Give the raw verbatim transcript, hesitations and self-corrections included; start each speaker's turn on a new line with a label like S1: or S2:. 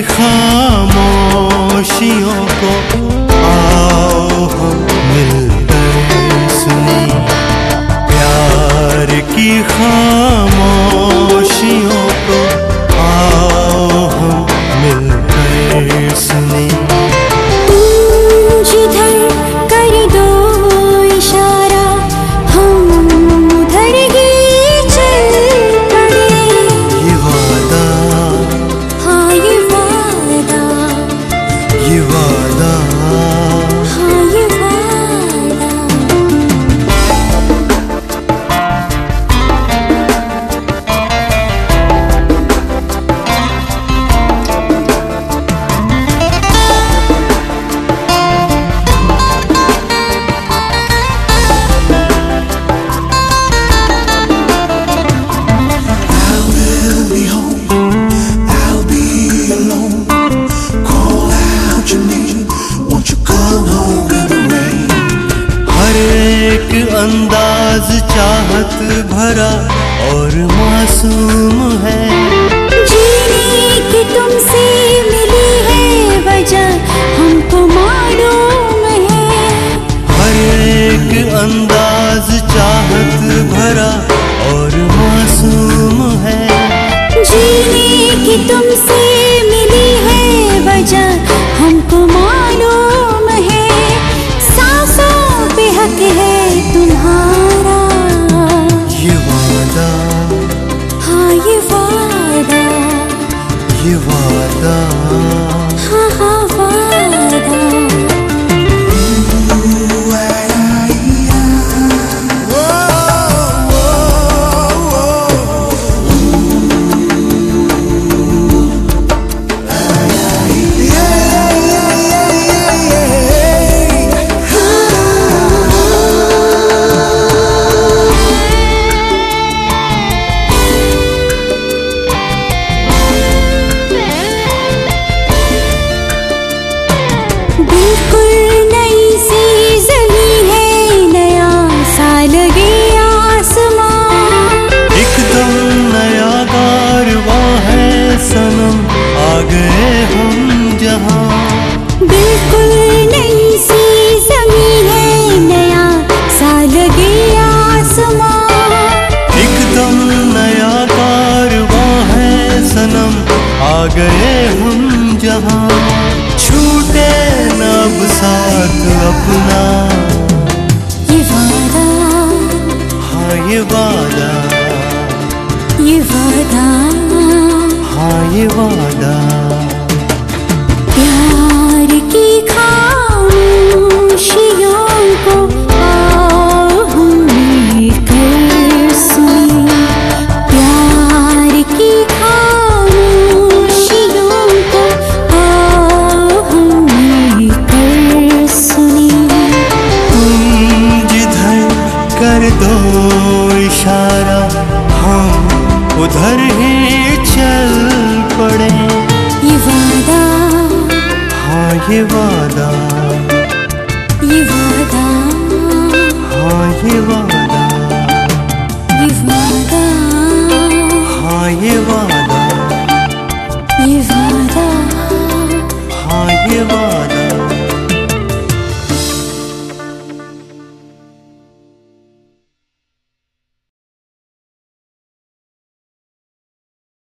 S1: खामोशियों को आओ हम मिलकर सुने। प्यार की खामोशियों को आओ हम मिलकर सुने।
S2: जिधर कर दो इशारा हम उधर ही चल पड़े।
S1: ये वादा,
S2: हाँ ये वादा,
S1: ये वादा,
S2: हाँ ये वादा।
S1: एक अंदाज चाहत भरा और मासूम है।
S2: जीने की तुमसे मिली है वजह हमको मालूम है।
S1: हर एक अंदाज चाहत भरा और मासूम है।
S2: जीने की तुमसे मिली है वजह हमको मालूम है। सांसों पे हक है तुम्हारा।
S1: ये वादा,
S2: हाँ ये वादा,
S1: ये वादा,
S2: हाँ हाँ वादा। बिल्कुल नई सी ज़मीं है, नया सा लगे आसमां।
S1: एकदम नया कारवां है सनम, आ गए हम जहां।
S2: बिल्कुल नई सी ज़मीं है, नया सा लगे आसमां।
S1: एकदम नया कारवां है सनम, आ गए हम जहां। छूटे न अब साथ अपना,
S2: ये वादा,
S1: हाँ ये वादा,
S2: ये वादा,
S1: हाँ ये वादा।
S2: प्यार की खामोशियों को आओ हम मिलकर सुने। प्यार की खामोशियों को आओ हम मिलकर सुने।
S1: तुम जिधर कर दो इशारा हम उधर ही चल पड़े।
S2: ये वादा,
S1: हाँ ये वादा,
S2: ये वादा,
S1: हाँ ये वादा।